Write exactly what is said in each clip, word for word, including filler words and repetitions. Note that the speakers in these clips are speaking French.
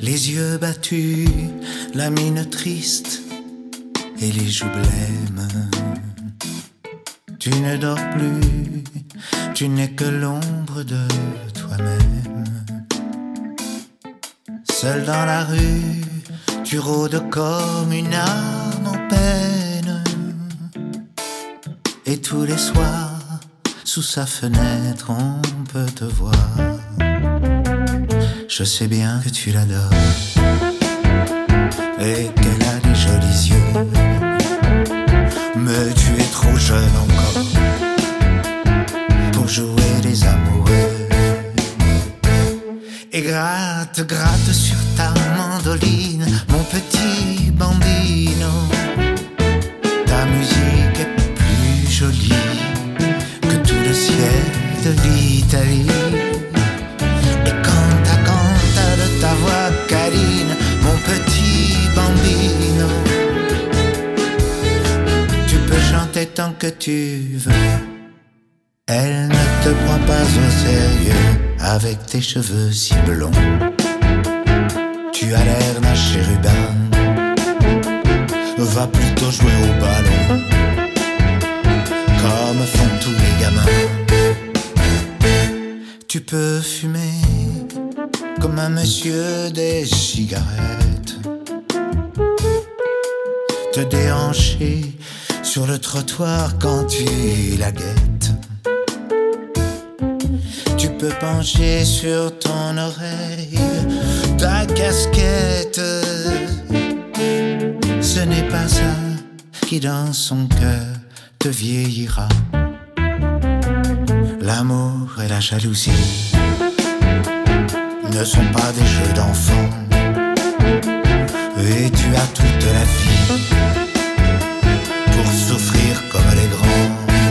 Les yeux battus, la mine triste et les joues blêmes. Tu ne dors plus, tu n'es que l'ombre de toi-même. Seul dans la rue, tu rôdes comme une âme en peine. Et tous les soirs, sous sa fenêtre, on peut te voir. Je sais bien que tu l'adores et qu'elle a des jolis yeux. Mais tu es trop jeune encore pour jouer les amoureux. Et gratte, gratte sur ta mandoline, mon petit bambino. Ta musique est plus jolie que tout le ciel de l'Italie. Et canta, canta de ta voix câline, mon petit bambino. Tu peux chanter tant que tu veux. Elle ne te prend pas au sérieux avec tes cheveux si blonds. Tu as l'air d'un chérubin, va plutôt jouer au ballon, comme font tous les gamins. Tu peux fumer comme un monsieur des cigarettes, te déhancher sur le trottoir quand tu la guettes. Tu peux pencher sur ton oreille ta casquette. Ce n'est pas ça qui dans son cœur te vieillira. L'amour et la jalousie ne sont pas des jeux d'enfants. Et tu as toute la vie pour souffrir comme les grands.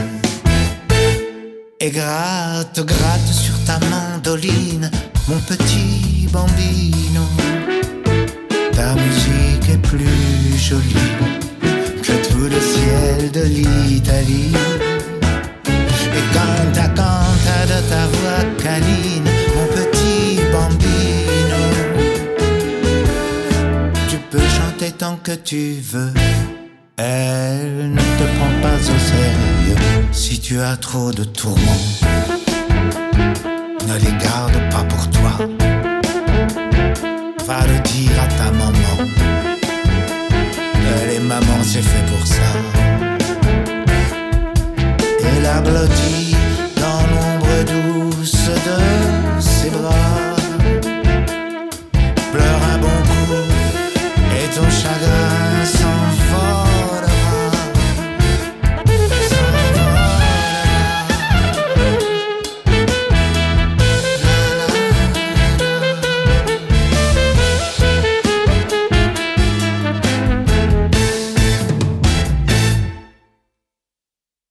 Et gratte, gratte sur ta mandoline, mon petit bambino. Ta musique est plus jolie que tout le ciel de l'Italie. Et canta, canta de ta voix câline, mon petit bambino. Tu peux chanter tant que tu veux. Elle ne te prend pas au sérieux si tu as trop de tourments. Ne les garde pas pour toi. Va le dire à ta maman. Les mamans c'est fait pour ça. Et la blotte